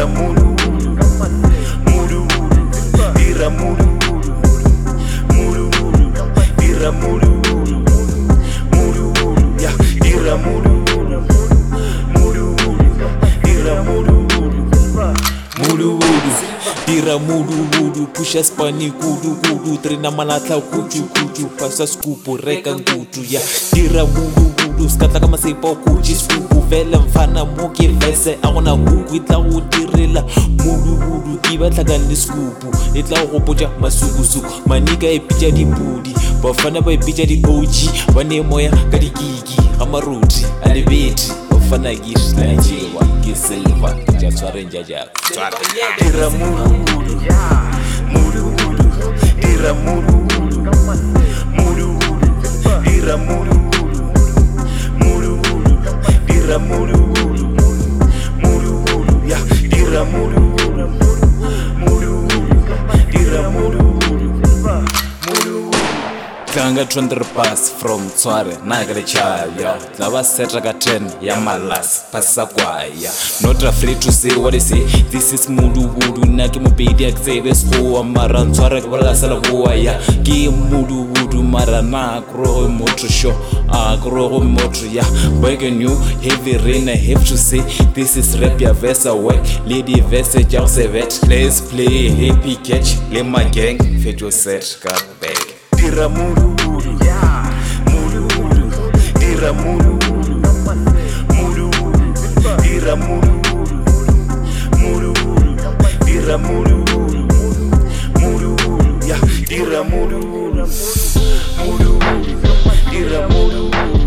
dira mudu mudu, mudu mudu, dira mudu mudu, mudu mudu, dira mudu mudu, mudu mudu, yeah, dira mudu mudu, mudu mudu, dira mudu mudu, mudu mudu, dira mudu mudu, pusha spani kudu kudu, trena manatla kuchu kuchu, pasa skupu reka kuchu, yeah, dira mudu mudu, skata kama sepa kuchi skupu, vele mfana moke vese, akona huku itla udirila, mudu mudu, kiba tlagani skupu, itla ugopoja masukusuku, manika epicha di budi, bafana ba epicha di OG, bane moya kadi gigi, amaruti, alibeti, bafana gish, najiwa, gisilva, jatsware njaja, dira mudu mudu, mudu mudu, dira mudu mudu, mudu mudu, dira mudu mudu, mudu mudu, dira mudu mudu, mudu mudu, yeah, dira mudu mudu, mudu mudu, dira mudu mudu, mudu mudu. Ganga 20 pass from Tsware, Nagare Chaya. Lava set like a 10, Yamalas, Passaquaya. Not afraid to say what they say. This is Mudu Wudu, Nakimobedi, Xavius, who are Maran Tsware, Walasalawoya. Give Mudu Wudu, Marana, grow motor show, grow motor, yeah. Begging you, heavy rain, I have to say. This is Rapia Vesa work, Lady Vesa Jausevet. Let's play happy catch, Lema gang, Fejo set, got back. Dira mudu mudu, mudu mudu, dira mudu mudu, mudu mudu, dira mudu mudu, mudu mudu, dira mudu mudu, mudu mudu, yeah, dira mudu mudu, mudu mudu, dira mudu mudu.